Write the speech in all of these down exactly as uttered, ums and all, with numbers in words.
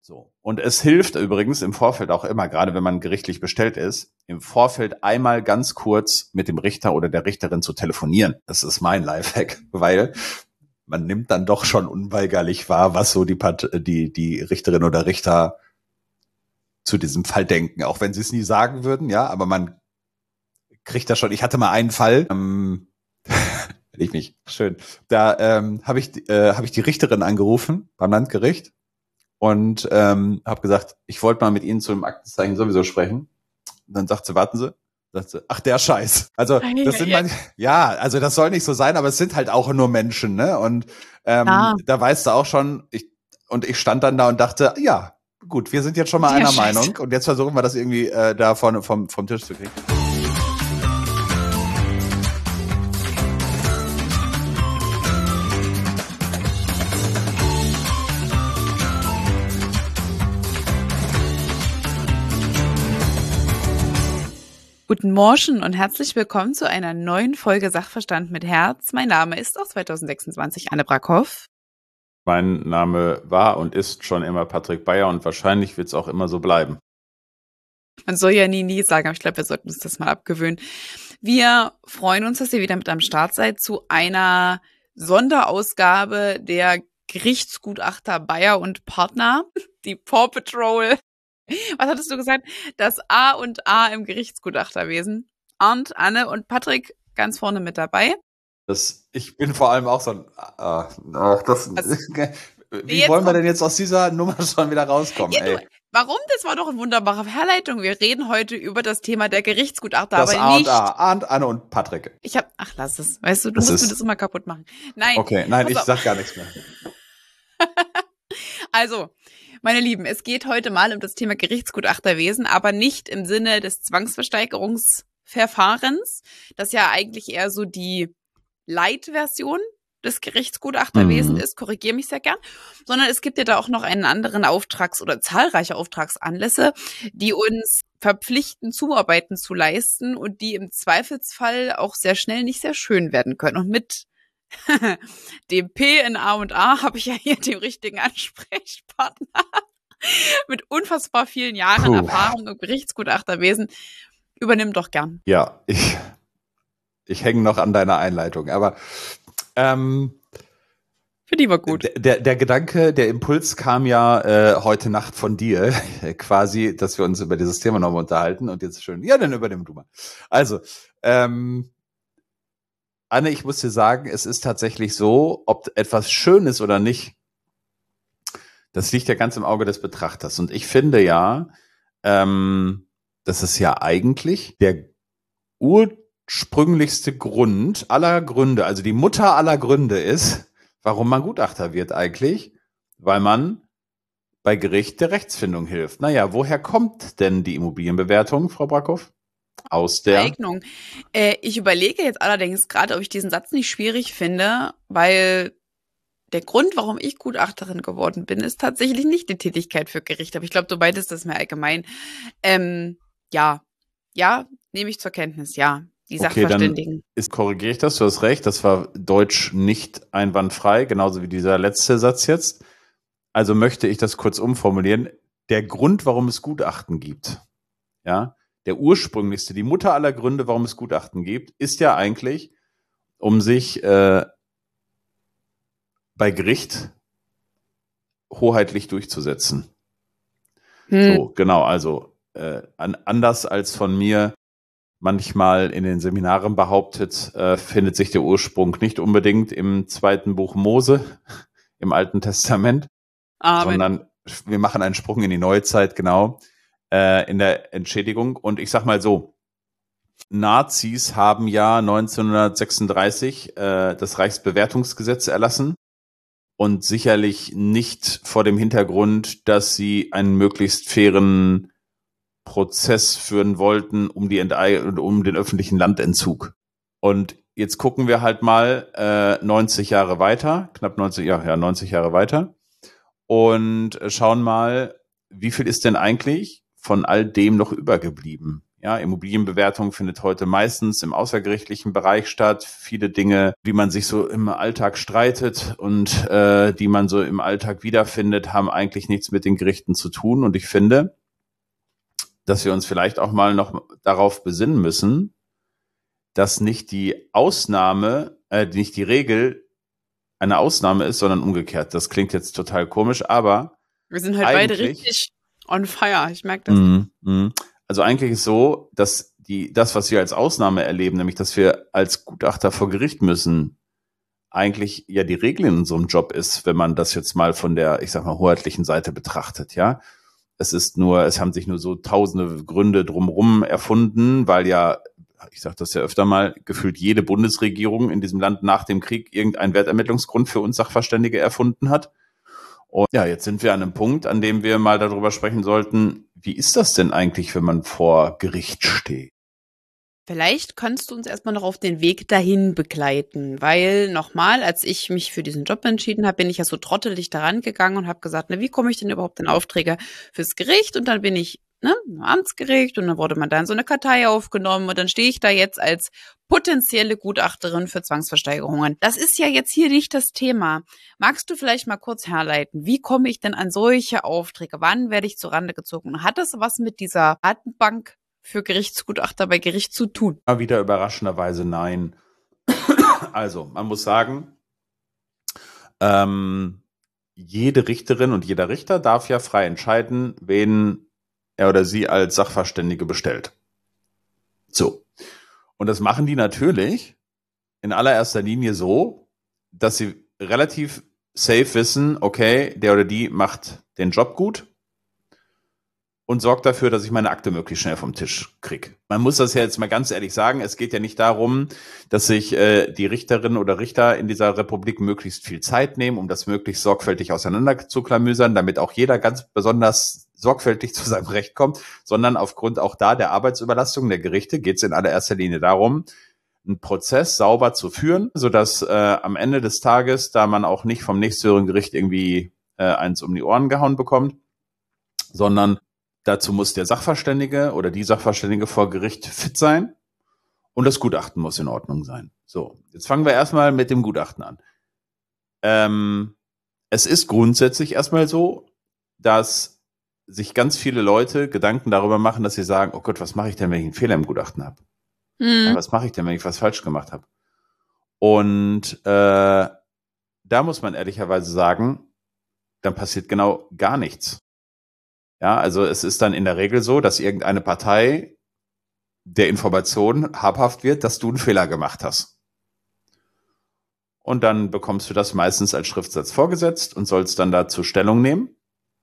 So. Und es hilft übrigens im Vorfeld auch immer, gerade wenn man gerichtlich bestellt ist, im Vorfeld einmal ganz kurz mit dem Richter oder der Richterin zu telefonieren. Das ist mein Lifehack, weil man nimmt dann doch schon unweigerlich wahr, was so die, Part- die, die Richterin oder Richter zu diesem Fall denken. Auch wenn sie es nie sagen würden, ja, aber man kriegt das schon. Ich hatte mal einen Fall, ähm, ich mich, schön, da ähm, habe ich, äh, hab ich die Richterin angerufen beim Landgericht. Und ähm, habe gesagt, ich wollte mal mit Ihnen zu dem Aktenzeichen sowieso sprechen. Und dann sagt sie, warten Sie. Sagt sie, ach, der Scheiß. Also das sind manche, ja, also das soll nicht so sein, aber es sind halt auch nur Menschen, ne? Und ähm, ah. da weißt du auch schon, ich und ich stand dann da und dachte, ja, gut, wir sind jetzt schon mal einer Scheiße. Meinung und jetzt versuchen wir das irgendwie äh, da vorne vom vom Tisch zu kriegen. Guten Morgen und herzlich willkommen zu einer neuen Folge Sachverstand mit Herz. Mein Name ist auch zwanzig sechsundzwanzig Anne Brackhoff. Mein Name war und ist schon immer Patrick Beyer und wahrscheinlich wird es auch immer so bleiben. Man soll ja nie, nie sagen, aber ich glaube, wir sollten uns das mal abgewöhnen. Wir freuen uns, dass ihr wieder mit am Start seid zu einer Sonderausgabe der Gerichtsgutachter Beyer und Partner, die Paw Patrol. Was hattest du gesagt? Das A und A im Gerichtsgutachterwesen. Arndt, Anne und Patrick ganz vorne mit dabei. Das, ich bin vor allem auch so ein, äh, äh, das, wie jetzt wollen wir denn jetzt aus dieser Nummer schon wieder rauskommen? Ja, ey? Du, warum? Das war doch eine wunderbare Herleitung. Wir reden heute über das Thema der Gerichtsgutachter, das aber A nicht... und A, Arndt, Anne und Patrick. Ich hab, ach, lass es. Weißt du, du das musst ist, mir das immer kaputt machen. Nein. Okay, nein, ich auf. sag gar nichts mehr. Also, meine Lieben, es geht heute mal um das Thema Gerichtsgutachterwesen, aber nicht im Sinne des Zwangsversteigerungsverfahrens. Das ist ja eigentlich eher so die Light-Version des Gerichtsgutachterwesens mhm. ist, korrigiere mich sehr gern, sondern es gibt ja da auch noch einen anderen Auftrags- oder zahlreiche Auftragsanlässe, die uns verpflichten, Zuarbeiten zu leisten und die im Zweifelsfall auch sehr schnell nicht sehr schön werden können. Und mit dem P in A und A habe ich ja hier den richtigen Ansprechpartner mit unfassbar vielen Jahren Puh. Erfahrung im Gerichtsgutachterwesen. Übernimm doch gern. Ja, ich, ich hänge noch an deiner Einleitung, aber ähm, für die war gut. Der, der Gedanke, der Impuls kam ja äh, heute Nacht von dir, quasi, dass wir uns über dieses Thema nochmal unterhalten und jetzt schön, ja, dann übernimm du mal. Also, ähm, Anne, ich muss dir sagen, es ist tatsächlich so, ob etwas schön ist oder nicht, das liegt ja ganz im Auge des Betrachters. Und ich finde ja, ähm, das ist ja eigentlich der ursprünglichste Grund aller Gründe, also die Mutter aller Gründe ist, warum man Gutachter wird eigentlich, weil man bei Gericht der Rechtsfindung hilft. Naja, woher kommt denn die Immobilienbewertung, Frau Brackhoff? Aus der Eignung. Äh, ich überlege jetzt allerdings gerade, ob ich diesen Satz nicht schwierig finde, weil der Grund, warum ich Gutachterin geworden bin, ist tatsächlich nicht die Tätigkeit für Gericht. Aber ich glaube, du meintest das mehr allgemein. Ähm, ja, ja, nehme ich zur Kenntnis, ja. Die okay, Sachverständigen. Dann ist, korrigiere ich das, du hast recht, das war deutsch nicht einwandfrei, genauso wie dieser letzte Satz jetzt. Also möchte ich das kurz umformulieren. Der Grund, warum es Gutachten gibt, ja, der ursprünglichste, die Mutter aller Gründe, warum es Gutachten gibt, ist ja eigentlich, um sich äh, bei Gericht hoheitlich durchzusetzen. Hm. So, genau, also äh, an, anders als von mir manchmal in den Seminaren behauptet, äh, findet sich der Ursprung nicht unbedingt im zweiten Buch Mose, im Alten Testament, Amen. Sondern wir machen einen Sprung in die Neuzeit, genau, äh, in der Entschädigung. Und ich sag mal so, Nazis haben ja neunzehnhundertsechsunddreißig äh, das Reichsbewertungsgesetz erlassen und sicherlich nicht vor dem Hintergrund, dass sie einen möglichst fairen Prozess führen wollten um die Entei- um den öffentlichen Landentzug. Und jetzt gucken wir halt mal äh, neunzig Jahre weiter, knapp neunzig Jahre, ja, neunzig Jahre weiter und schauen mal, wie viel ist denn eigentlich von all dem noch übergeblieben? Ja, Immobilienbewertung findet heute meistens im außergerichtlichen Bereich statt. Viele Dinge, die man sich so im Alltag streitet und äh, die man so im Alltag wiederfindet, haben eigentlich nichts mit den Gerichten zu tun. Und ich finde, dass wir uns vielleicht auch mal noch darauf besinnen müssen, dass nicht die Ausnahme, äh, nicht die Regel eine Ausnahme ist, sondern umgekehrt. Das klingt jetzt total komisch, aber wir sind halt beide richtig on fire. Ich merke das. Mm, mm. Also eigentlich ist so, dass die das, was wir als Ausnahme erleben, nämlich dass wir als Gutachter vor Gericht müssen, eigentlich ja die Regel in unserem Job ist, wenn man das jetzt mal von der, ich sag mal, hoheitlichen Seite betrachtet, ja. Es ist nur, es haben sich nur so tausende Gründe drumherum erfunden, weil ja, ich sage das ja öfter mal, gefühlt jede Bundesregierung in diesem Land nach dem Krieg irgendeinen Wertermittlungsgrund für uns Sachverständige erfunden hat. Und ja, jetzt sind wir an einem Punkt, an dem wir mal darüber sprechen sollten, wie ist das denn eigentlich, wenn man vor Gericht steht? Vielleicht kannst du uns erstmal noch auf den Weg dahin begleiten, weil nochmal, als ich mich für diesen Job entschieden habe, bin ich ja so trottelig daran gegangen und habe gesagt, na, wie komme ich denn überhaupt in Aufträge fürs Gericht? Und dann bin ich ne, im Amtsgericht und dann wurde man da in so eine Kartei aufgenommen und dann stehe ich da jetzt als potenzielle Gutachterin für Zwangsversteigerungen. Das ist ja jetzt hier nicht das Thema. Magst du vielleicht mal kurz herleiten, wie komme ich denn an solche Aufträge? Wann werde ich zur Rande gezogen? Hat das was mit dieser Datenbank für Gerichtsgutachter bei Gericht zu tun? Mal wieder überraschenderweise nein. Also, man muss sagen, ähm, jede Richterin und jeder Richter darf ja frei entscheiden, wen er oder sie als Sachverständige bestellt. So. Und das machen die natürlich in allererster Linie so, dass sie relativ safe wissen, okay, der oder die macht den Job gut und sorgt dafür, dass ich meine Akte möglichst schnell vom Tisch kriege. Man muss das ja jetzt mal ganz ehrlich sagen, es geht ja nicht darum, dass sich äh, die Richterinnen oder Richter in dieser Republik möglichst viel Zeit nehmen, um das möglichst sorgfältig auseinander zu klamüsern, damit auch jeder ganz besonders sorgfältig zu seinem Recht kommt, sondern aufgrund auch da der Arbeitsüberlastung der Gerichte geht es in allererster Linie darum, einen Prozess sauber zu führen, sodass äh, am Ende des Tages, da man auch nicht vom nächsthöheren Gericht irgendwie äh, eins um die Ohren gehauen bekommt, sondern dazu muss der Sachverständige oder die Sachverständige vor Gericht fit sein und das Gutachten muss in Ordnung sein. So, jetzt fangen wir erstmal mit dem Gutachten an. Ähm, es ist grundsätzlich erstmal so, dass sich ganz viele Leute Gedanken darüber machen, dass sie sagen, oh Gott, was mache ich denn, wenn ich einen Fehler im Gutachten habe? Hm. Ja, was mache ich denn, wenn ich was falsch gemacht habe? Und äh, da muss man ehrlicherweise sagen, dann passiert genau gar nichts. Ja, also es ist dann in der Regel so, dass irgendeine Partei der Information habhaft wird, dass du einen Fehler gemacht hast. Und dann bekommst du das meistens als Schriftsatz vorgesetzt und sollst dann dazu Stellung nehmen.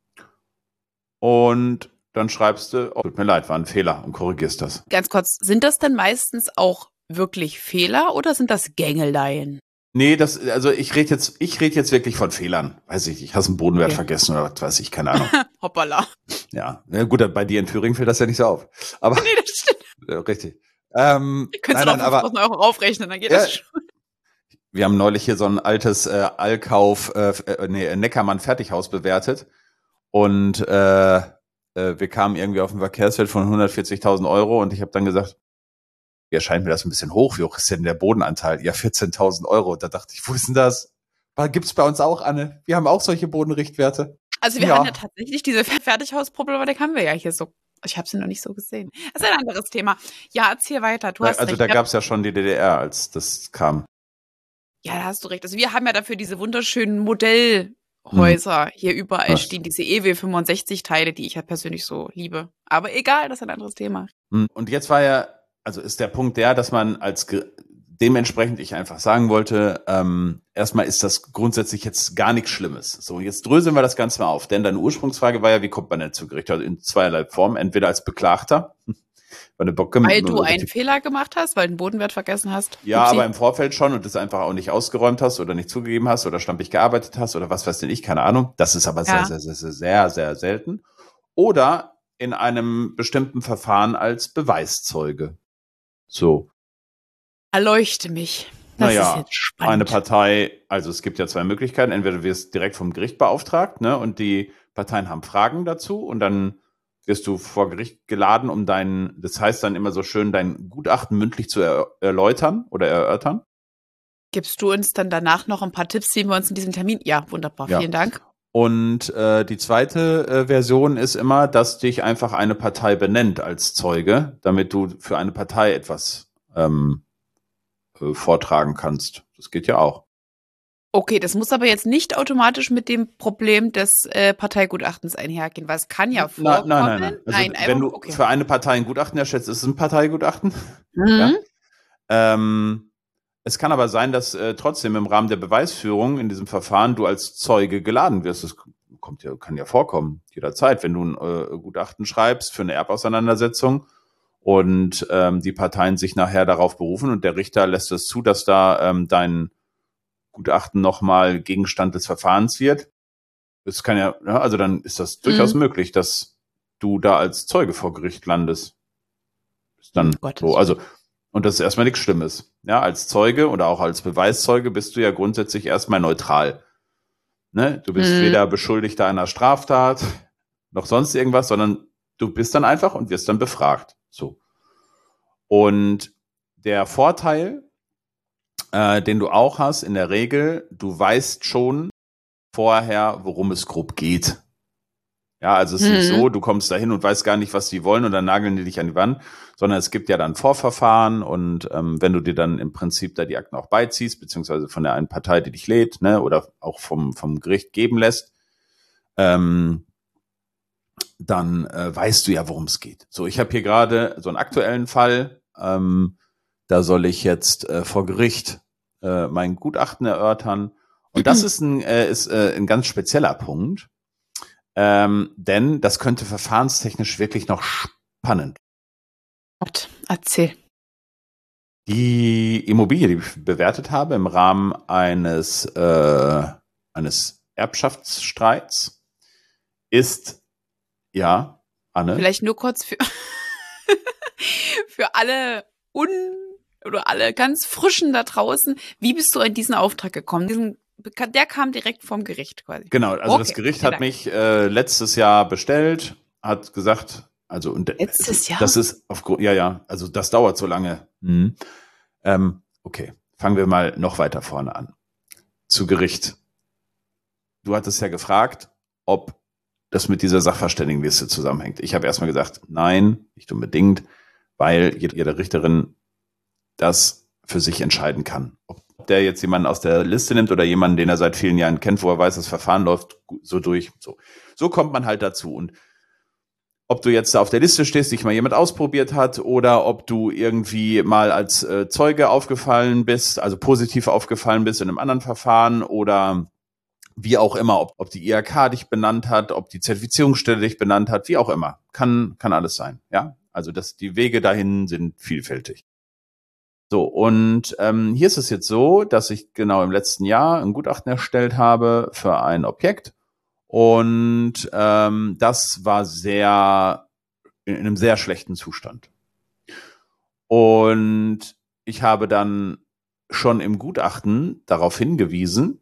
Und dann schreibst du, oh, tut mir leid, war ein Fehler und korrigierst das. Ganz kurz, sind das denn meistens auch wirklich Fehler oder sind das Gängeleien? Nee, das, also ich rede jetzt, ich rede jetzt wirklich von Fehlern. Weiß ich nicht, hast einen Bodenwert Okay. vergessen oder was weiß ich, keine Ahnung. Hoppala. Ja, na gut, bei dir in Thüringen fällt das ja nicht so auf. Aber Nee, das stimmt. ja, richtig. Ähm, Ihr könnt es nein, doch nein, aber fünftausend Euro aufrechnen, dann geht Ja. das schon. wir haben neulich hier so ein altes äh, Allkauf, äh, äh, nee, Neckermann Fertighaus bewertet und äh, äh, wir kamen irgendwie auf ein Verkehrswert von hundertvierzigtausend Euro und ich habe dann gesagt, ja, erscheint mir das ein bisschen hoch. Wie hoch ist denn der Bodenanteil? Ja, vierzehntausend Euro. Da dachte ich, wo ist denn das? Gibt's bei uns auch, Anne? Wir haben auch solche Bodenrichtwerte. Also wir Ja. haben ja tatsächlich diese Fertighausproblematik haben wir ja hier so. Ich habe sie noch nicht so gesehen. Das ist ein anderes Thema. Ja, erzähl weiter. Du hast Also recht. da Ja, gab's ja schon die D D R, als das kam. ja, da hast du recht. Also wir haben ja dafür diese wunderschönen Modellhäuser hier überall Ja. stehen, diese E W fünfundsechzig Teile, die ich ja persönlich so liebe. Aber egal, das ist ein anderes Thema. Hm, Und jetzt war ja, also ist der Punkt der, dass man als Ge- dementsprechend ich einfach sagen wollte, ähm, erstmal ist das grundsätzlich jetzt gar nichts Schlimmes. So, jetzt dröseln wir das Ganze mal auf, denn deine Ursprungsfrage war ja, wie kommt man denn zu Gericht? Also in zweierlei Formen, entweder als Beklagter, weil, eine Bock Weil du einen Fehler gemacht hast, weil du einen Bodenwert vergessen hast. ja, Upsi. aber im Vorfeld schon und das einfach auch nicht ausgeräumt hast oder nicht zugegeben hast oder stampig gearbeitet hast oder was weiß denn ich, keine Ahnung. Das ist aber Ja. sehr, sehr, sehr, sehr, sehr, sehr selten. Oder in einem bestimmten Verfahren als Beweiszeuge. So. Erleuchte mich. Das Naja, ist jetzt spannend. eine Partei, also es gibt ja zwei Möglichkeiten. Entweder du wirst direkt vom Gericht beauftragt, ne, und die Parteien haben Fragen dazu und dann wirst du vor Gericht geladen, um dein, das heißt dann immer so schön, dein Gutachten mündlich zu er, erläutern oder erörtern. Gibst du uns dann danach noch ein paar Tipps, die wir uns in diesem Termin? Ja, wunderbar, Ja. vielen Dank. Und äh, die zweite äh, Version ist immer, dass dich einfach eine Partei benennt als Zeuge, damit du für eine Partei etwas ähm, äh, vortragen kannst. Das geht ja auch. Okay, das muss aber jetzt nicht automatisch mit dem Problem des äh, Parteigutachtens einhergehen, weil es kann ja vorkommen. Nein, nein, nein. nein. Also nein wenn einfach, du okay. für eine Partei ein Gutachten erstellst, ist es ein Parteigutachten. Mhm. Ja? Ähm, es kann aber sein, dass äh, trotzdem im Rahmen der Beweisführung in diesem Verfahren du als Zeuge geladen wirst. Das kommt ja, kann ja vorkommen, jederzeit, wenn du ein äh, Gutachten schreibst für eine Erbauseinandersetzung und ähm, die Parteien sich nachher darauf berufen und der Richter lässt es zu, dass da ähm, dein Gutachten nochmal Gegenstand des Verfahrens wird. Das kann ja, ja, also dann ist das durchaus Mhm. möglich, dass du da als Zeuge vor Gericht landest. Ist dann Um Gottes so, also, und das ist erstmal nichts Schlimmes. Ja, als Zeuge oder auch als Beweiszeuge bist du ja grundsätzlich erstmal neutral. Ne? Du bist Mhm. weder Beschuldigter einer Straftat noch sonst irgendwas, sondern du bist dann einfach und wirst dann befragt. So. Und der Vorteil, äh, den du auch hast, in der Regel, du weißt schon vorher, worum es grob geht. Ja, also es ist Mhm. nicht so, du kommst dahin und weißt gar nicht, was die wollen und dann nageln die dich an die Wand, sondern es gibt ja dann Vorverfahren und ähm, wenn du dir dann im Prinzip da die Akten auch beiziehst, beziehungsweise von der einen Partei, die dich lädt, ne, oder auch vom, vom Gericht geben lässt, ähm, dann äh, weißt du ja, worum es geht. So, ich habe hier gerade so einen aktuellen Fall, ähm, da soll ich jetzt äh, vor Gericht äh, mein Gutachten erörtern und das ist ein, äh, ist, äh, ein ganz spezieller Punkt. Ähm, denn das könnte verfahrenstechnisch wirklich noch spannend. Gott, erzähl. Die Immobilie, die ich bewertet habe im Rahmen eines, äh, eines Erbschaftsstreits, ist, ja, Anne? Vielleicht nur kurz für, für alle un oder alle ganz Frischen da draußen. Wie bist du in diesen Auftrag gekommen? Diesen, der kam direkt vom Gericht quasi. Genau, also Okay, das Gericht vielen hat Dank. mich äh, letztes Jahr bestellt, hat gesagt, also und Letztes also, Jahr? das ist aufgrund, ja, ja, also das dauert so lange. Mhm. Ähm, okay, fangen wir mal noch weiter vorne an. Zu Gericht. Du hattest ja gefragt, ob das mit dieser Sachverständigenliste zusammenhängt. Ich habe erstmal gesagt, nein, nicht unbedingt, weil jede Richterin das für sich entscheiden kann. Ob der jetzt jemanden aus der Liste nimmt oder jemanden, den er seit vielen Jahren kennt, wo er weiß, das Verfahren läuft so durch. So, so kommt man halt dazu. Und ob du jetzt da auf der Liste stehst, dich mal jemand ausprobiert hat oder ob du irgendwie mal als äh, Zeuge aufgefallen bist, also positiv aufgefallen bist in einem anderen Verfahren oder wie auch immer, ob, ob die I H K dich benannt hat, ob die Zertifizierungsstelle dich benannt hat, wie auch immer. Kann, kann alles sein, ja. Also das, die Wege dahin sind vielfältig. So, und ähm, hier ist es jetzt so, dass ich genau im letzten Jahr ein Gutachten erstellt habe für ein Objekt und ähm, das war sehr, in einem sehr schlechten Zustand. Und ich habe dann schon im Gutachten darauf hingewiesen,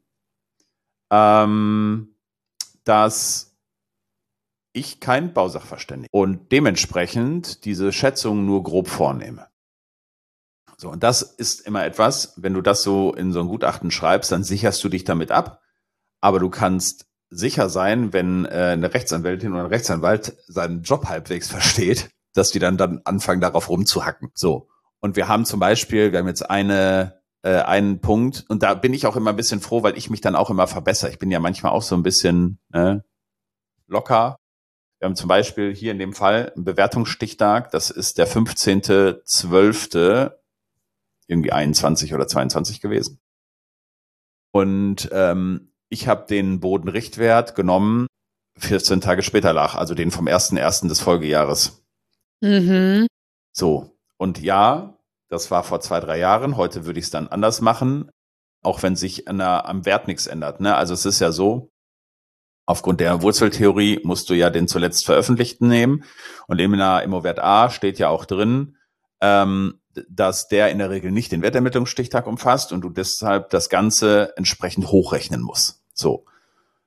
ähm, dass ich kein Bausachverständiger und dementsprechend diese Schätzung nur grob vornehme. So, und das ist immer etwas, wenn du das so in so ein Gutachten schreibst, dann sicherst du dich damit ab, aber du kannst sicher sein, wenn äh, eine Rechtsanwältin oder ein Rechtsanwalt seinen Job halbwegs versteht, dass die dann, dann anfangen, darauf rumzuhacken. So, und wir haben zum Beispiel, wir haben jetzt eine äh, einen Punkt, und da bin ich auch immer ein bisschen froh, weil ich mich dann auch immer verbessere. Ich bin ja manchmal auch so ein bisschen äh, locker. Wir haben zum Beispiel hier in dem Fall einen Bewertungsstichtag, das ist der fünfzehnte zwölfte irgendwie einundzwanzig oder zweiundzwanzig gewesen. Und ähm, ich habe den Bodenrichtwert genommen, vierzehn Tage später lag, also den vom ersten ersten des Folgejahres. Mhm. So, und ja, das war vor zwei, drei Jahren, heute würde ich es dann anders machen, auch wenn sich an der, am Wert nichts ändert. Ne? Also es ist ja so, aufgrund der Wurzeltheorie musst du ja den zuletzt veröffentlichten nehmen. Und in der Immowert A steht ja auch drin, ähm, dass der in der Regel nicht den Wertermittlungsstichtag umfasst und du deshalb das Ganze entsprechend hochrechnen musst. So.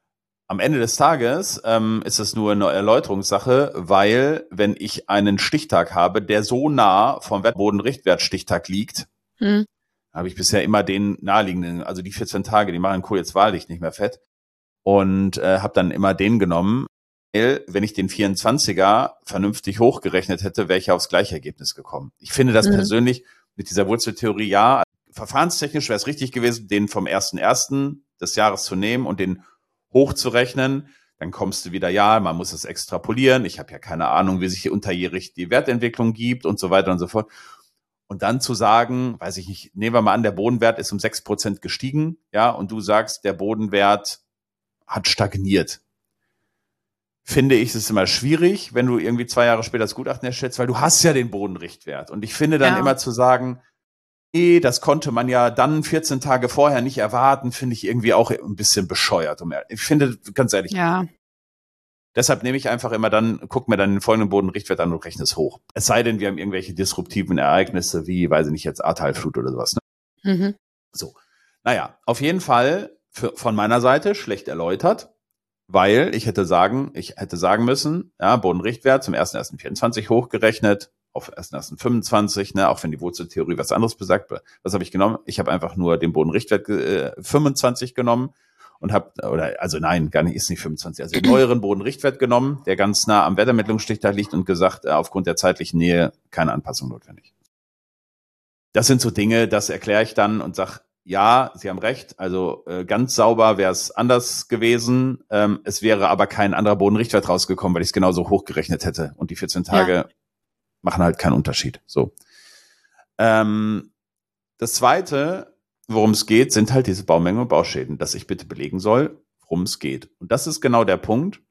Am Ende des Tages ähm, ist es nur eine Erläuterungssache, weil wenn ich einen Stichtag habe, der so nah vom Bodenrichtwertstichtag liegt, hm. habe ich bisher immer den naheliegenden, also die vierzehn Tage, die machen Kohl jetzt wahrlich nicht mehr fett und äh, habe dann immer den genommen, weil wenn ich den vierundzwanziger vernünftig hochgerechnet hätte, wäre ich aufs gleiche Ergebnis gekommen. Ich finde das hm. persönlich mit dieser Wurzeltheorie, ja, verfahrenstechnisch wäre es richtig gewesen, den vom ersten ersten des Jahres zu nehmen und den hochzurechnen, dann kommst du wieder, ja, man muss es extrapolieren, ich habe ja keine Ahnung, wie sich unterjährig die Wertentwicklung gibt und so weiter und so fort. Und dann zu sagen, weiß ich nicht, nehmen wir mal an, der Bodenwert ist um sechs Prozent gestiegen, ja, und du sagst, der Bodenwert hat stagniert. Finde ich, es ist immer schwierig, wenn du irgendwie zwei Jahre später das Gutachten erstellst, weil du hast ja den Bodenrichtwert. Und ich finde dann ja. immer zu sagen, nee, das konnte man ja dann vierzehn Tage vorher nicht erwarten, finde ich irgendwie auch ein bisschen bescheuert. Ich finde, ganz ehrlich, ja. deshalb nehme ich einfach immer dann, guck mir dann den folgenden Bodenrichtwert an und rechne es hoch. Es sei denn, wir haben irgendwelche disruptiven Ereignisse, wie, weiß ich nicht, jetzt Ahrtalflut oder sowas. Ne? Mhm. So, naja, auf jeden Fall für, von meiner Seite schlecht erläutert, weil ich hätte sagen, ich hätte sagen müssen, ja, Bodenrichtwert zum ersten ersten vierundzwanzig hochgerechnet, auf ersten ersten fünfundzwanzig, ne, auch wenn die Wurzeltheorie was anderes besagt. Was habe ich genommen? Ich habe einfach nur den Bodenrichtwert äh, fünfundzwanzig genommen und habe, oder also nein, gar nicht, ist nicht fünfundzwanzig, also den neueren Bodenrichtwert genommen, der ganz nah am Wettermittlungsstichtag liegt und gesagt, äh, aufgrund der zeitlichen Nähe keine Anpassung notwendig. Das sind so Dinge, das erkläre ich dann und sage, ja, Sie haben recht, also äh, ganz sauber wäre es anders gewesen. Ähm, es wäre aber kein anderer Bodenrichtwert rausgekommen, weil ich es genauso hochgerechnet hätte und die vierzehn Tage ja. machen halt keinen Unterschied. So. Ähm, das Zweite, worum es geht, sind halt diese Baumängel und Bauschäden, dass ich bitte belegen soll, worum es geht. Und das ist genau der Punkt,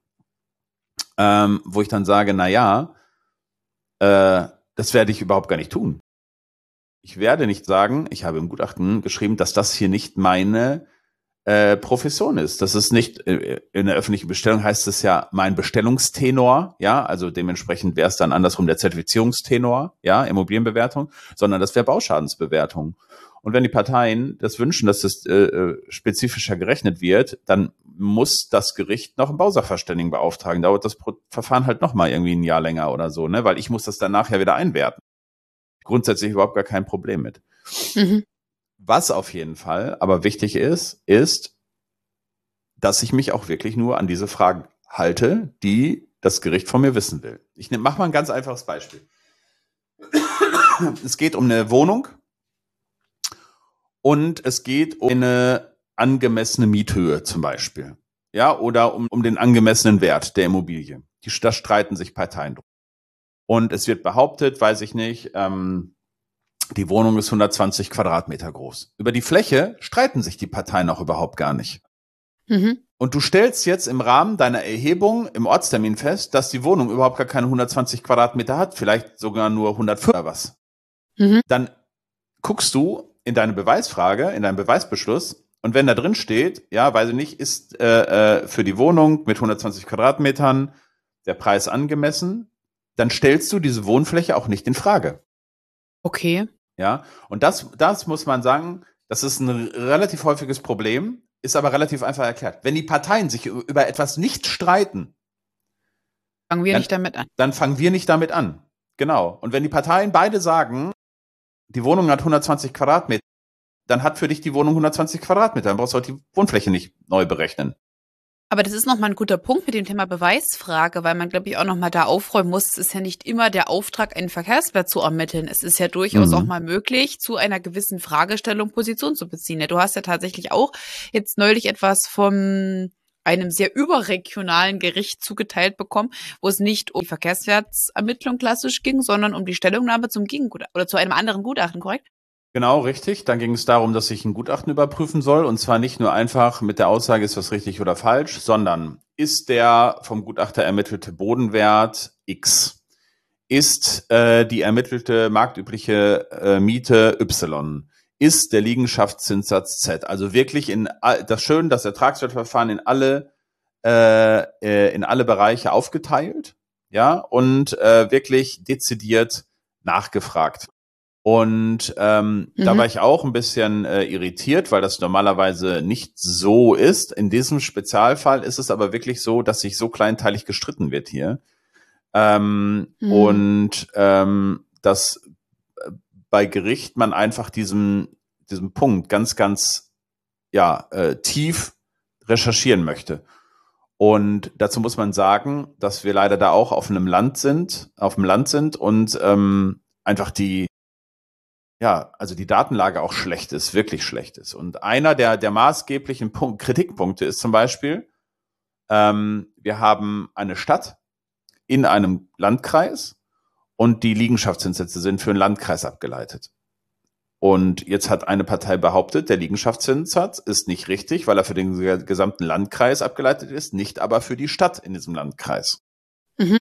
ähm, wo ich dann sage, na ja, äh, das werde ich überhaupt gar nicht tun. Ich werde nicht sagen, ich habe im Gutachten geschrieben, dass das hier nicht meine äh, Profession ist. Das ist nicht, äh, in der öffentlichen Bestellung heißt es ja mein Bestellungstenor, ja, also dementsprechend wäre es dann andersrum der Zertifizierungstenor, ja, Immobilienbewertung, sondern das wäre Bauschadensbewertung. Und wenn die Parteien das wünschen, dass das äh, spezifischer gerechnet wird, dann muss das Gericht noch einen Bausachverständigen beauftragen. Dauert das Verfahren halt noch mal irgendwie ein Jahr länger oder so, ne, weil ich muss das dann nachher wieder einwerten. Grundsätzlich überhaupt gar kein Problem mit. Mhm. Was auf jeden Fall aber wichtig ist, ist, dass ich mich auch wirklich nur an diese Fragen halte, die das Gericht von mir wissen will. Ich mache mal ein ganz einfaches Beispiel. Es geht um eine Wohnung und es geht um eine angemessene Miethöhe zum Beispiel. Ja, oder um, um den angemessenen Wert der Immobilie. Die, da streiten sich Parteien drum. Und es wird behauptet, weiß ich nicht, ähm, die Wohnung ist hundertzwanzig Quadratmeter groß. Über die Fläche streiten sich die Parteien auch überhaupt gar nicht. Mhm. Und du stellst jetzt im Rahmen deiner Erhebung im Ortstermin fest, dass die Wohnung überhaupt gar keine hundertzwanzig Quadratmeter hat, vielleicht sogar nur hundertfünf oder was. Mhm. Dann guckst du in deine Beweisfrage, in deinen Beweisbeschluss und wenn da drin steht, ja, weiß ich nicht, ist äh, für die Wohnung mit hundertzwanzig Quadratmetern der Preis angemessen, dann stellst du diese Wohnfläche auch nicht in Frage. Okay. Ja, und das, das muss man sagen, das ist ein relativ häufiges Problem, ist aber relativ einfach erklärt. Wenn die Parteien sich über etwas nicht streiten, fangen wir dann, nicht damit an. Dann fangen wir nicht damit an. Genau. Und wenn die Parteien beide sagen, die Wohnung hat hundertzwanzig Quadratmeter, dann hat für dich die Wohnung hundertzwanzig Quadratmeter. Dann brauchst du halt die Wohnfläche nicht neu berechnen. Aber das ist nochmal ein guter Punkt mit dem Thema Beweisfrage, weil man, glaube ich, auch nochmal da aufräumen muss. Es ist ja nicht immer der Auftrag, einen Verkehrswert zu ermitteln. Es ist ja durchaus mhm. auch mal möglich, zu einer gewissen Fragestellung Position zu beziehen. Du hast ja tatsächlich auch jetzt neulich etwas von einem sehr überregionalen Gericht zugeteilt bekommen, wo es nicht um die Verkehrswertsermittlung klassisch ging, sondern um die Stellungnahme zum Gegengutachten oder zu einem anderen Gutachten, korrekt? Genau, richtig. Dann ging es darum, dass ich ein Gutachten überprüfen soll. Und zwar nicht nur einfach mit der Aussage, ist das richtig oder falsch, sondern ist der vom Gutachter ermittelte Bodenwert X? Ist äh, die ermittelte marktübliche äh, Miete Y? Ist der Liegenschaftszinssatz Z? Also wirklich in das schön, das Ertragswertverfahren in alle äh, äh, in alle Bereiche aufgeteilt, ja, und äh, wirklich dezidiert nachgefragt. Und ähm, mhm. da war ich auch ein bisschen äh, irritiert, weil das normalerweise nicht so ist. In diesem Spezialfall ist es aber wirklich so, dass sich so kleinteilig gestritten wird hier. Ähm, mhm. Und ähm, dass bei Gericht man einfach diesem, diesem Punkt ganz, ganz ja, äh, tief recherchieren möchte. Und dazu muss man sagen, dass wir leider da auch auf einem Land sind, auf dem Land sind und ähm, einfach die Ja, also die Datenlage auch schlecht ist, wirklich schlecht ist. Und einer der, der maßgeblichen Punkt, Kritikpunkte ist zum Beispiel, ähm, wir haben eine Stadt in einem Landkreis und die Liegenschaftszinssätze sind für einen Landkreis abgeleitet. Und jetzt hat eine Partei behauptet, der Liegenschaftszinssatz ist nicht richtig, weil er für den gesamten Landkreis abgeleitet ist, nicht aber für die Stadt in diesem Landkreis. Mhm.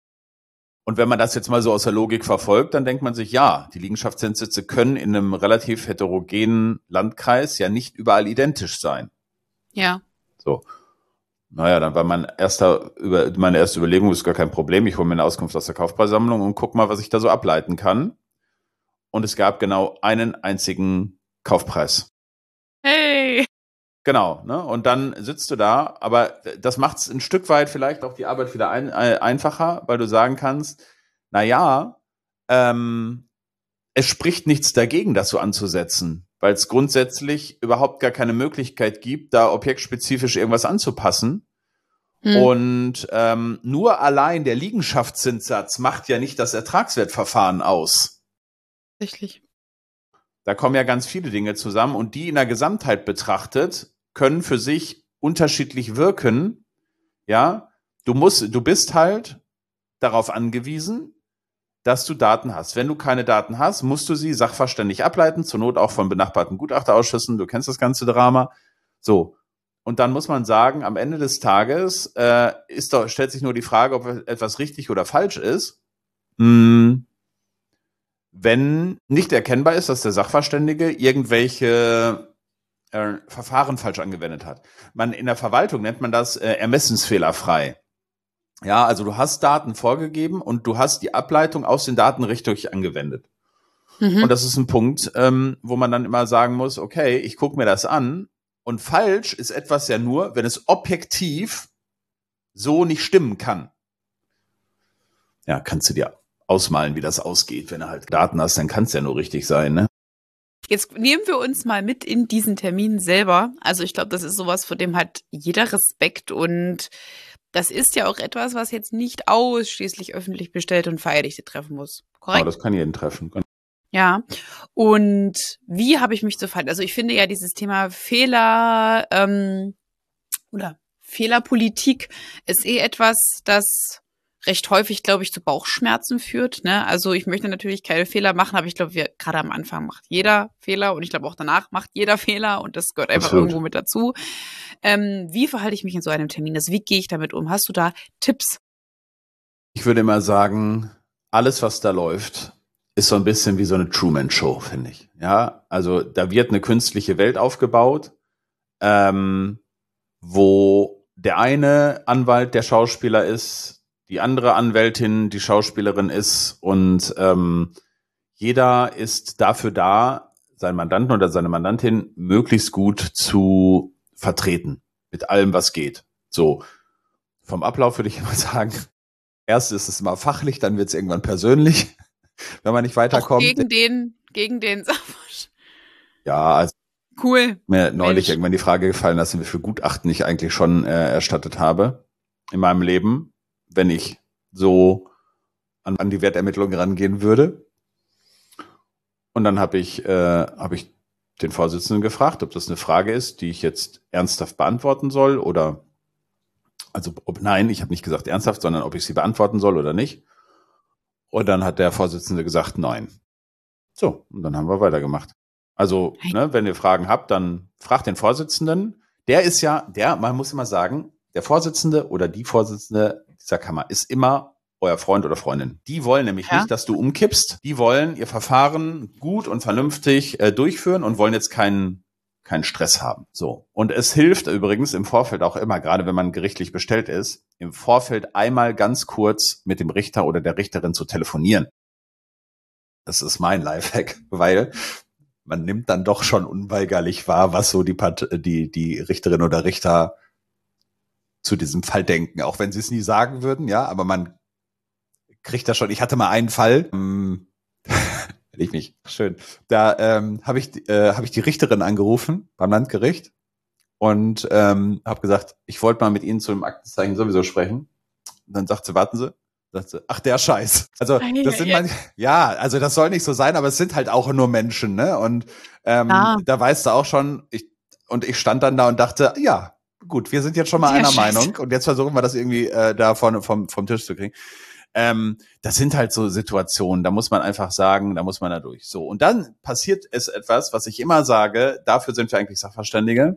Und wenn man das jetzt mal so aus der Logik verfolgt, dann denkt man sich, ja, die Liegenschaftszinssitze können in einem relativ heterogenen Landkreis ja nicht überall identisch sein. Ja. So. Naja, dann war mein erster, über, meine erste Überlegung, ist gar kein Problem. Ich hole mir eine Auskunft aus der Kaufpreissammlung und guck mal, was ich da so ableiten kann. Und es gab genau einen einzigen Kaufpreis. Hey! Genau, ne? Und dann sitzt du da, aber das macht es ein Stück weit vielleicht auch die Arbeit wieder ein, äh, einfacher, weil du sagen kannst, na ja, ähm, es spricht nichts dagegen, das so anzusetzen, weil es grundsätzlich überhaupt gar keine Möglichkeit gibt, da objektspezifisch irgendwas anzupassen. Hm. Und ähm, nur allein der Liegenschaftszinssatz macht ja nicht das Ertragswertverfahren aus. Richtig. Da kommen ja ganz viele Dinge zusammen und die in der Gesamtheit betrachtet können für sich unterschiedlich wirken. Ja, du musst, du bist halt darauf angewiesen, dass du Daten hast. Wenn du keine Daten hast, musst du sie sachverständig ableiten, zur Not auch von benachbarten Gutachterausschüssen. Du kennst das ganze Drama. So. Und dann muss man sagen, am Ende des Tages äh, ist doch, stellt sich nur die Frage, ob etwas richtig oder falsch ist. Hm. Wenn nicht erkennbar ist, dass der Sachverständige irgendwelche äh, Verfahren falsch angewendet hat. Man, in der Verwaltung nennt man das äh, ermessensfehlerfrei. Ja, also du hast Daten vorgegeben und du hast die Ableitung aus den Daten richtig angewendet. Mhm. Und das ist ein Punkt, ähm, wo man dann immer sagen muss, okay, ich gucke mir das an und falsch ist etwas ja nur, wenn es objektiv so nicht stimmen kann. Ja, kannst du dir ausmalen, wie das ausgeht. Wenn du halt Daten hast, dann kann es ja nur richtig sein, ne? Jetzt nehmen wir uns mal mit in diesen Termin selber. Also ich glaube, das ist sowas, vor dem hat jeder Respekt und das ist ja auch etwas, was jetzt nicht ausschließlich öffentlich bestellte und Vereidigte treffen muss. Korrekt? Oh, das kann jeden treffen. Ja. Und wie habe ich mich zu verhalten? Also ich finde ja dieses Thema Fehler ähm, oder Fehlerpolitik ist eh etwas, das recht häufig, glaube ich, zu Bauchschmerzen führt. Ne? Also ich möchte natürlich keine Fehler machen, aber ich glaube, wir gerade am Anfang macht jeder Fehler und ich glaube auch danach macht jeder Fehler und das gehört einfach Absolut. Irgendwo mit dazu. Ähm, wie verhalte ich mich in so einem Termin? Also wie gehe ich damit um? Hast du da Tipps? Ich würde immer sagen, alles, was da läuft, ist so ein bisschen wie so eine Truman-Show, finde ich. Ja, also da wird eine künstliche Welt aufgebaut, ähm, wo der eine Anwalt der Schauspieler ist, die andere Anwältin die Schauspielerin ist und ähm, jeder ist dafür da, seinen Mandanten oder seine Mandantin möglichst gut zu vertreten, mit allem, was geht. So, vom Ablauf würde ich immer sagen, erst ist es immer fachlich, dann wird es irgendwann persönlich, wenn man nicht weiterkommt. Auch gegen den, gegen den Sachverstand. Ja, also cool. Mir neulich Mensch. Irgendwann die Frage gefallen lassen, wie viel Gutachten ich eigentlich schon äh, erstattet habe in meinem Leben, wenn ich so an, an die Wertermittlung rangehen würde. Und dann habe ich, äh, habe ich den Vorsitzenden gefragt, ob das eine Frage ist, die ich jetzt ernsthaft beantworten soll oder, also ob, nein, ich habe nicht gesagt ernsthaft, sondern ob ich sie beantworten soll oder nicht. Und dann hat der Vorsitzende gesagt, nein. So, und dann haben wir weitergemacht. Also, ne, wenn ihr Fragen habt, dann fragt den Vorsitzenden. Der ist ja, der, man muss immer sagen, der Vorsitzende oder die Vorsitzende dieser Kammer ist immer euer Freund oder Freundin. Die wollen nämlich ja. nicht, dass du umkippst. Die wollen ihr Verfahren gut und vernünftig äh, durchführen und wollen jetzt keinen keinen Stress haben. So. Und es hilft übrigens im Vorfeld auch immer, gerade wenn man gerichtlich bestellt ist, im Vorfeld einmal ganz kurz mit dem Richter oder der Richterin zu telefonieren. Das ist mein Lifehack, weil man nimmt dann doch schon unweigerlich wahr, was so die, Part- die, die Richterin oder Richter zu diesem Fall denken, auch wenn sie es nie sagen würden, ja, aber man kriegt das schon. Ich hatte mal einen Fall, ähm, ich mich, schön, da ähm, habe ich, äh, hab ich die Richterin angerufen beim Landgericht und ähm, habe gesagt, ich wollte mal mit Ihnen zu dem Aktenzeichen sowieso sprechen. Und dann sagt sie, warten Sie, sagt sie, ach der Scheiß. Also das sind man, ja, also das soll nicht so sein, aber es sind halt auch nur Menschen, ne? Und ähm, Ah. da weißt du auch schon, ich, und ich stand dann da und dachte, ja, gut, wir sind jetzt schon mal Ja, einer scheiße. Meinung und jetzt versuchen wir das irgendwie äh, da vorne vom, vom Tisch zu kriegen. Ähm, das sind halt so Situationen, da muss man einfach sagen, da muss man da durch. So, und dann passiert es etwas, was ich immer sage, dafür sind wir eigentlich Sachverständige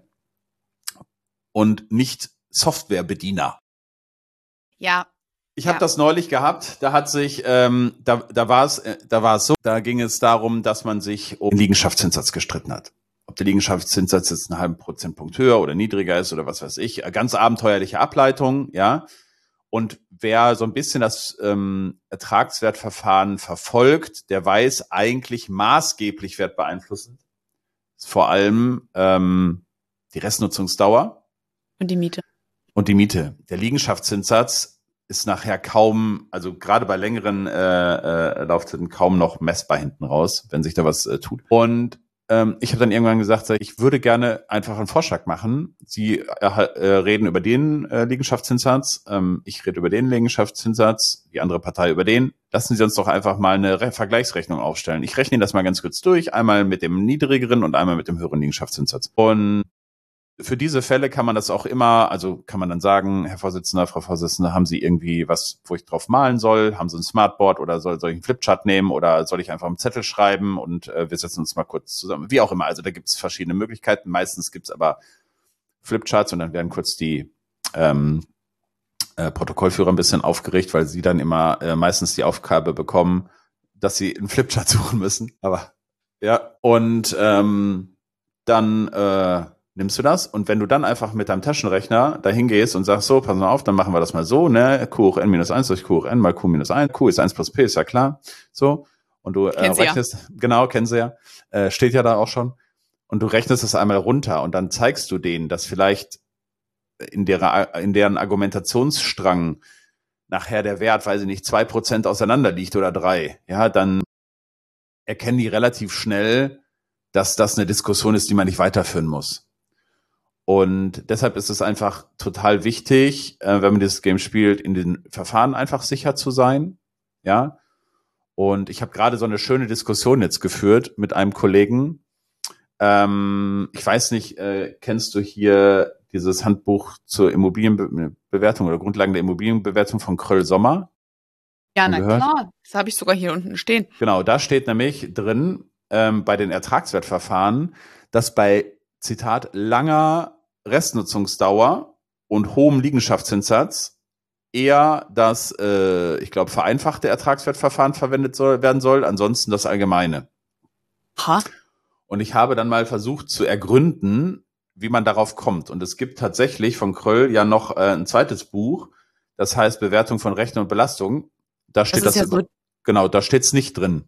und nicht Softwarebediener. Ja. Ich habe Ja. das neulich gehabt, da hat sich, ähm, da, da war es, da war es so, da ging es darum, dass man sich um den Liegenschaftszinssatz gestritten hat. Ob der Liegenschaftszinssatz jetzt einen halben Prozentpunkt höher oder niedriger ist oder was weiß ich. Ganz abenteuerliche Ableitung, ja. Und wer so ein bisschen das ähm, Ertragswertverfahren verfolgt, der weiß, eigentlich maßgeblich Wert beeinflussen ist vor allem ähm, die Restnutzungsdauer. Und die Miete. Und die Miete. Der Liegenschaftszinssatz ist nachher kaum, also gerade bei längeren äh, äh, Laufzeiten kaum noch messbar hinten raus, wenn sich da was äh, tut. Und ähm, ich habe dann irgendwann gesagt, ich würde gerne einfach einen Vorschlag machen. Sie äh, äh, reden über den äh, Liegenschaftszinssatz, ähm, ich rede über den Liegenschaftszinssatz, die andere Partei über den. Lassen Sie uns doch einfach mal eine Re- Vergleichsrechnung aufstellen. Ich rechne Ihnen das mal ganz kurz durch, einmal mit dem niedrigeren und einmal mit dem höheren Liegenschaftszinssatz. Und für diese Fälle kann man das auch immer, also kann man dann sagen, Herr Vorsitzender, Frau Vorsitzende, haben Sie irgendwie was, wo ich drauf malen soll? Haben Sie ein Smartboard oder soll, soll ich einen Flipchart nehmen oder soll ich einfach einen Zettel schreiben und äh, wir setzen uns mal kurz zusammen? Wie auch immer, also da gibt es verschiedene Möglichkeiten. Meistens gibt es aber Flipcharts und dann werden kurz die ähm, äh, Protokollführer ein bisschen aufgeregt, weil sie dann immer äh, meistens die Aufgabe bekommen, dass sie einen Flipchart suchen müssen. Aber ja, und ähm, dann äh, nimmst du das und wenn du dann einfach mit deinem Taschenrechner dahin gehst und sagst, so, pass mal auf, dann machen wir das mal so, ne, Q hoch n minus eins durch Q hoch n mal Q minus eins, Q ist eins plus P, ist ja klar, so, und du äh, rechnest, ja. Genau, kennen sie ja, äh, steht ja da auch schon, und du rechnest es einmal runter und dann zeigst du denen, dass vielleicht in, der, in deren Argumentationsstrang nachher der Wert, weiß ich nicht, zwei Prozent auseinander liegt oder drei, ja, dann erkennen die relativ schnell, dass das eine Diskussion ist, die man nicht weiterführen muss. Und deshalb ist es einfach total wichtig, äh, wenn man dieses Game spielt, in den Verfahren einfach sicher zu sein. Ja. Und ich habe gerade so eine schöne Diskussion jetzt geführt mit einem Kollegen. Ähm, ich weiß nicht, äh, kennst du hier dieses Handbuch zur Immobilienbewertung oder Grundlagen der Immobilienbewertung von Kröll-Sommer? Ja, na klar. Das habe ich sogar hier unten stehen. Genau, da steht nämlich drin, ähm, bei den Ertragswertverfahren, dass bei Zitat, langer Restnutzungsdauer und hohem Liegenschaftszinssatz eher das, äh, ich glaube, vereinfachte Ertragswertverfahren verwendet soll, werden soll, ansonsten das allgemeine. Ha? Und ich habe dann mal versucht zu ergründen, wie man darauf kommt. Und es gibt tatsächlich von Kröll ja noch äh, ein zweites Buch, das heißt Bewertung von Rechten und Belastungen. Da steht das, das ja über, so genau, da steht's nicht drin.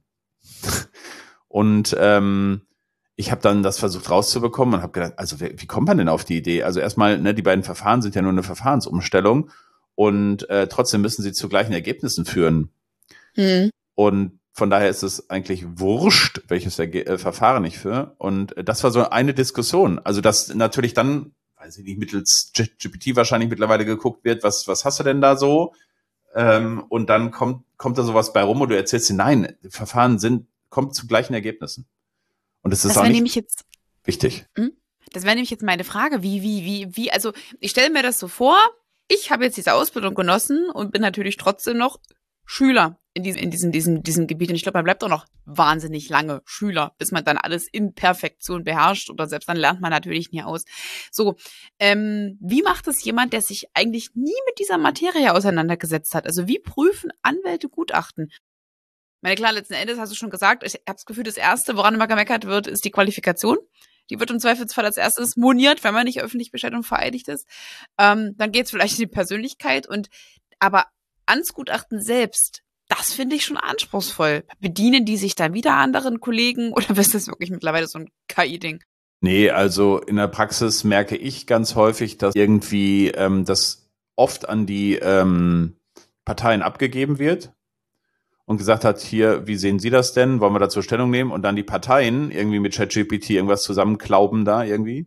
Und ähm, ich habe dann das versucht rauszubekommen und habe gedacht, also wie, wie kommt man denn auf die Idee? Also erstmal, ne, die beiden Verfahren sind ja nur eine Verfahrensumstellung und äh, trotzdem müssen sie zu gleichen Ergebnissen führen. Hm. Und von daher ist es eigentlich wurscht, welches Erge- äh, Verfahren ich führe. Und äh, das war so eine Diskussion. Also dass natürlich dann, weiß ich nicht, mittels G P T wahrscheinlich mittlerweile geguckt wird, was was hast du denn da so? Ähm, und dann kommt kommt da sowas bei rum und du erzählst dir, nein, die Verfahren sind kommen zu gleichen Ergebnissen. Und es ist das auch nicht nämlich jetzt, wichtig. Das wäre nämlich jetzt meine Frage. Wie, wie, wie, wie, also ich stelle mir das so vor, ich habe jetzt diese Ausbildung genossen und bin natürlich trotzdem noch Schüler in diesem, in diesem, diesem, diesem Gebiet. Und ich glaube, man bleibt auch noch wahnsinnig lange Schüler, bis man dann alles in Perfektion beherrscht. Oder selbst dann lernt man natürlich nie aus. So, ähm, wie macht es jemand, der sich eigentlich nie mit dieser Materie auseinandergesetzt hat? Also wie prüfen Anwälte Gutachten? Meine klar, letzten Endes hast du schon gesagt, ich habe das Gefühl, das Erste, woran immer gemeckert wird, ist die Qualifikation. Die wird im Zweifelsfall als erstes moniert, wenn man nicht öffentlich bestellt und vereidigt ist. Ähm, dann geht es vielleicht in die Persönlichkeit. Und aber ans Gutachten selbst, das das finde ich schon anspruchsvoll. Bedienen die sich dann wieder anderen Kollegen oder ist das wirklich mittlerweile so ein K I-Ding? Nee, also in der Praxis merke ich ganz häufig, dass irgendwie ähm, das oft an die ähm, Parteien abgegeben wird und gesagt hat, hier, wie sehen Sie das denn? Wollen wir dazu Stellung nehmen? Und dann die Parteien irgendwie mit ChatGPT irgendwas zusammenklauben da irgendwie.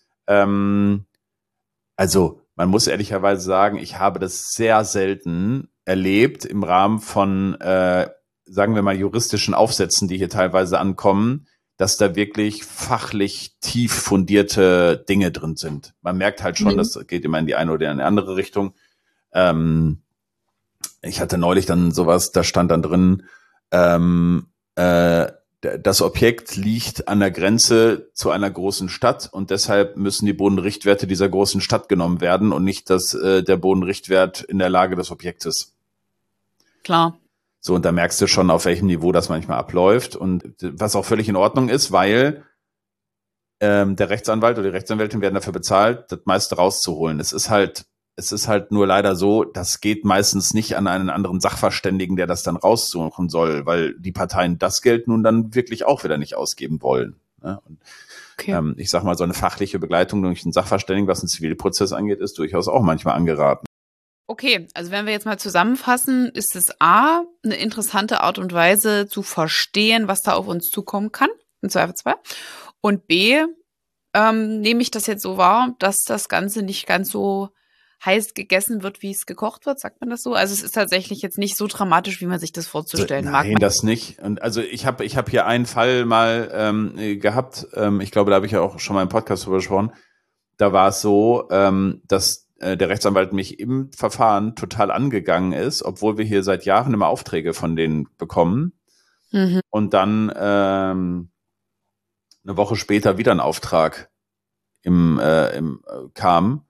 Ähm, also man muss ehrlicherweise sagen, ich habe das sehr selten erlebt im Rahmen von, äh, sagen wir mal, juristischen Aufsätzen, die hier teilweise ankommen, dass da wirklich fachlich tief fundierte Dinge drin sind. Man merkt halt schon, mhm. das geht immer in die eine oder in die andere Richtung. Ähm, ich hatte neulich dann sowas, da stand dann drin, ähm, äh, das Objekt liegt an der Grenze zu einer großen Stadt und deshalb müssen die Bodenrichtwerte dieser großen Stadt genommen werden und nicht das, äh, der Bodenrichtwert in der Lage des Objektes. Klar. So, und da merkst du schon, auf welchem Niveau das manchmal abläuft und was auch völlig in Ordnung ist, weil ähm, der Rechtsanwalt oder die Rechtsanwältin werden dafür bezahlt, das meiste rauszuholen. Es ist halt, es ist halt nur leider so, das geht meistens nicht an einen anderen Sachverständigen, der das dann raussuchen soll, weil die Parteien das Geld nun dann wirklich auch wieder nicht ausgeben wollen. Ne? Und, okay. ähm, ich sag mal, so eine fachliche Begleitung durch einen Sachverständigen, was einen Zivilprozess angeht, ist durchaus auch manchmal angeraten. Okay, also wenn wir jetzt mal zusammenfassen, ist es A, eine interessante Art und Weise zu verstehen, was da auf uns zukommen kann, im Zweifelsfall. Und B, ähm, nehme ich das jetzt so wahr, dass das Ganze nicht ganz so heiß gegessen wird, wie es gekocht wird, sagt man das so? Also es ist tatsächlich jetzt nicht so dramatisch, wie man sich das vorzustellen also, mag. Nein, das nicht. Und also ich habe ich hab hier einen Fall mal ähm, gehabt, ähm, ich glaube, da habe ich ja auch schon mal im Podcast drüber gesprochen, da war es so, ähm, dass der Rechtsanwalt mich im Verfahren total angegangen ist, obwohl wir hier seit Jahren immer Aufträge von denen bekommen. Mhm. Und dann ähm, eine Woche später wieder ein Auftrag im, äh, im, äh, kam.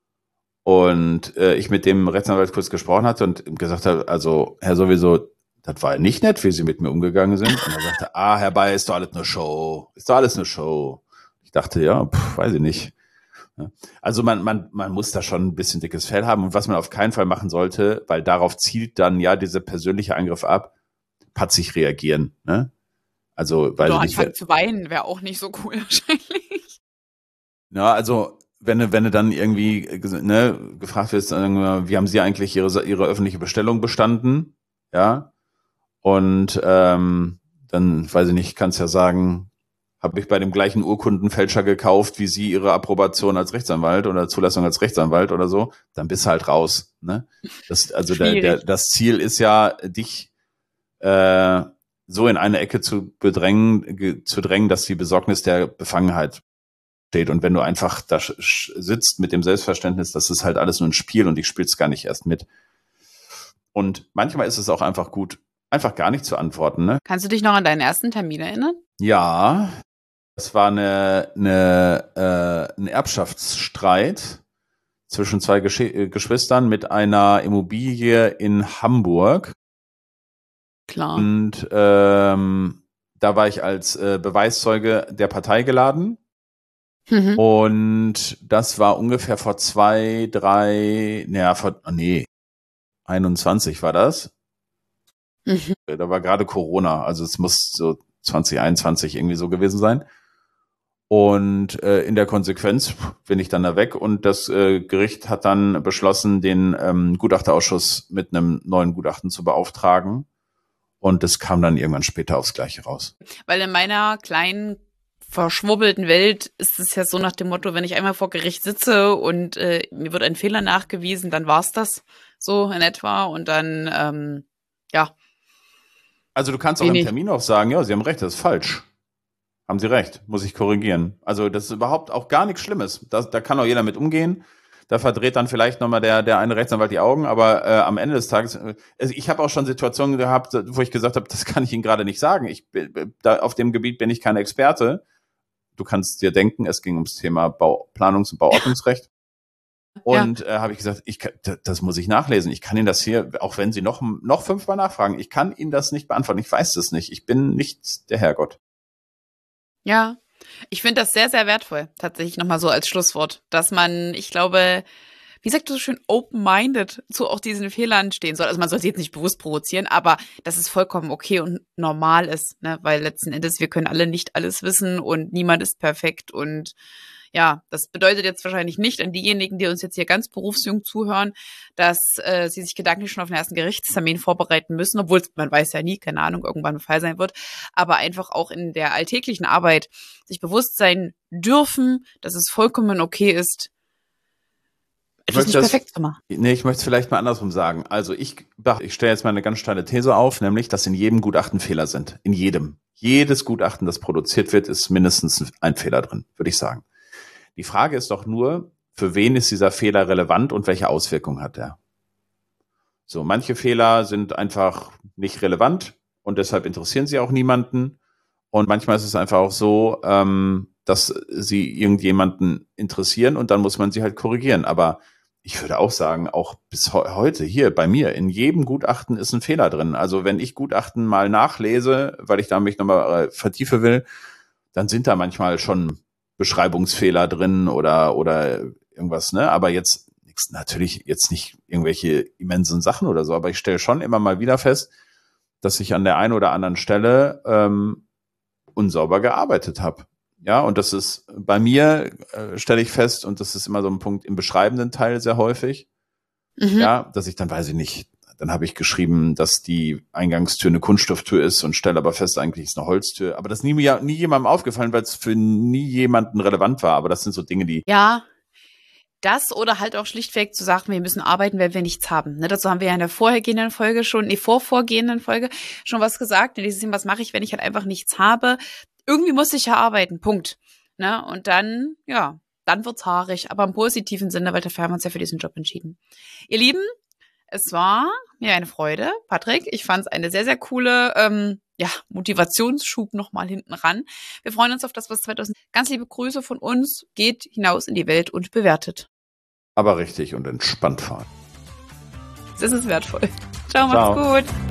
Und äh, ich mit dem Rechtsanwalt kurz gesprochen hatte und gesagt habe, also Herr sowieso, das war nicht nett, wie Sie mit mir umgegangen sind. Und er sagte, ah, Herr Bayer, ist doch alles eine Show. Ist doch alles eine Show. Ich dachte, ja, pff, weiß ich nicht. Also man, man, man muss da schon ein bisschen dickes Fell haben und was man auf keinen Fall machen sollte, weil darauf zielt dann ja dieser persönliche Angriff ab, patzig reagieren. Ne? Also weil Oder anfangen zu weinen wäre auch nicht so cool wahrscheinlich. Ja, also wenn du wenn du dann irgendwie ne, gefragt wirst, wie haben Sie eigentlich Ihre Ihre öffentliche Bestellung bestanden? Ja und ähm, dann weiß ich nicht, kannst ja sagen, habe ich bei dem gleichen Urkundenfälscher gekauft, wie Sie Ihre Approbation als Rechtsanwalt oder Zulassung als Rechtsanwalt oder so, dann bist du halt raus. Ne? Das, also der, der, das Ziel ist ja, dich äh, so in eine Ecke zu bedrängen, ge, zu drängen, dass die Besorgnis der Befangenheit steht. Und wenn du einfach da sitzt mit dem Selbstverständnis, das ist halt alles nur ein Spiel und ich spiel's gar nicht erst mit. Und manchmal ist es auch einfach gut, einfach gar nicht zu antworten. Ne? Kannst du dich noch an deinen ersten Termin erinnern? Ja. Das war eine, eine, äh, ein Erbschaftsstreit zwischen zwei Gesch- Geschwistern mit einer Immobilie in Hamburg. Klar. Und ähm, da war ich als äh, Beweiszeuge der Partei geladen. Mhm. Und das war ungefähr vor zwei, drei, naja, vor, nee, einundzwanzig war das. Mhm. Da war gerade Corona, also es muss so zwanzig einundzwanzig irgendwie so gewesen sein. Und äh, in der Konsequenz bin ich dann da weg und das äh, Gericht hat dann beschlossen, den ähm, Gutachterausschuss mit einem neuen Gutachten zu beauftragen. Und das kam dann irgendwann später aufs Gleiche raus. Weil in meiner kleinen, verschwurbelten Welt ist es ja so nach dem Motto, wenn ich einmal vor Gericht sitze und äh, mir wird ein Fehler nachgewiesen, dann war's das so in etwa. Und dann, ähm, ja. Also du kannst auch im Termin auch sagen, ja, Sie haben recht, das ist falsch. Haben Sie recht, muss ich korrigieren. Also das ist überhaupt auch gar nichts Schlimmes. Das, da kann auch jeder mit umgehen. Da verdreht dann vielleicht nochmal der, der eine Rechtsanwalt die Augen, aber äh, am Ende des Tages, äh, ich habe auch schon Situationen gehabt, wo ich gesagt habe, das kann ich Ihnen gerade nicht sagen. Ich, da, auf dem Gebiet bin ich kein Experte. Du kannst dir denken, es ging ums Thema Bau, Planungs- und Bauordnungsrecht. Und ja. äh, habe ich gesagt, ich kann, das muss ich nachlesen. Ich kann Ihnen das hier, auch wenn Sie noch, noch fünfmal nachfragen, ich kann Ihnen das nicht beantworten. Ich weiß das nicht. Ich bin nicht der Herrgott. Ja, ich finde das sehr, sehr wertvoll, tatsächlich nochmal so als Schlusswort, dass man, ich glaube, wie sagt du so schön, open-minded zu auch diesen Fehlern stehen soll. Also man soll sie jetzt nicht bewusst provozieren, aber dass es vollkommen okay und normal ist, ne? Weil letzten Endes, wir können alle nicht alles wissen und niemand ist perfekt und ja, das bedeutet jetzt wahrscheinlich nicht an diejenigen, die uns jetzt hier ganz berufsjung zuhören, dass äh, sie sich gedanklich schon auf den ersten Gerichtstermin vorbereiten müssen, obwohl man weiß ja nie, keine Ahnung, irgendwann ein Fall sein wird, aber einfach auch in der alltäglichen Arbeit sich bewusst sein dürfen, dass es vollkommen okay ist, etwas nicht das, perfekt zu machen. Nee, ich möchte es vielleicht mal andersrum sagen. Also ich, ich stelle jetzt mal eine ganz steile These auf, nämlich, dass in jedem Gutachten Fehler sind. In jedem. Jedes Gutachten, das produziert wird, ist mindestens ein Fehler drin, würde ich sagen. Die Frage ist doch nur, für wen ist dieser Fehler relevant und welche Auswirkungen hat er? So, manche Fehler sind einfach nicht relevant und deshalb interessieren sie auch niemanden. Und manchmal ist es einfach auch so, ähm, dass sie irgendjemanden interessieren und dann muss man sie halt korrigieren. Aber ich würde auch sagen, auch bis he- heute hier bei mir, in jedem Gutachten ist ein Fehler drin. Also wenn ich Gutachten mal nachlese, weil ich da mich nochmal äh, vertiefen will, dann sind da manchmal schon Beschreibungsfehler drin oder oder irgendwas, ne? Aber jetzt nix, natürlich jetzt nicht irgendwelche immensen Sachen oder so, aber ich stelle schon immer mal wieder fest, dass ich an der einen oder anderen Stelle ähm, unsauber gearbeitet habe. Ja, und das ist bei mir, äh, stelle ich fest, und das ist immer so ein Punkt im beschreibenden Teil sehr häufig, Mhm. ja, dass ich dann weiß ich nicht, dann habe ich geschrieben, dass die Eingangstür eine Kunststofftür ist und stelle aber fest, eigentlich ist eine Holztür. Aber das ist nie, nie jemandem aufgefallen, weil es für nie jemanden relevant war. Aber das sind so Dinge, die... Ja, das oder halt auch schlichtweg zu sagen, wir müssen arbeiten, weil wir nichts haben. Ne, dazu haben wir ja in der vorhergehenden Folge schon, nee, vorvorgehenden Folge schon was gesagt. In diesem, was mache ich, wenn ich halt einfach nichts habe? Irgendwie muss ich ja arbeiten, Punkt. Ne, und dann, ja, dann wird's haarig, aber im positiven Sinne, weil dafür haben wir uns ja für diesen Job entschieden. Ihr Lieben, es war mir eine Freude, Patrick. Ich fand es eine sehr, sehr coole ähm, ja, Motivationsschub nochmal hinten ran. Wir freuen uns auf das, was zweitausend. Ganz liebe Grüße von uns. Geht hinaus in die Welt und bewertet. Aber richtig und entspannt fahren. Das ist wertvoll. Ciao, Ciao. macht's gut.